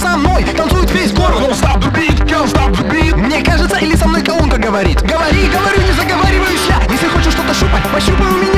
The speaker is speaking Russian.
за мной танцует весь город. Don't stop the beat, can't stop the beat. Мне кажется, или со мной колонка говорит. Говори, говорю, не заговариваюсь я. Если хочешь что-то щупать, пощупай у меня.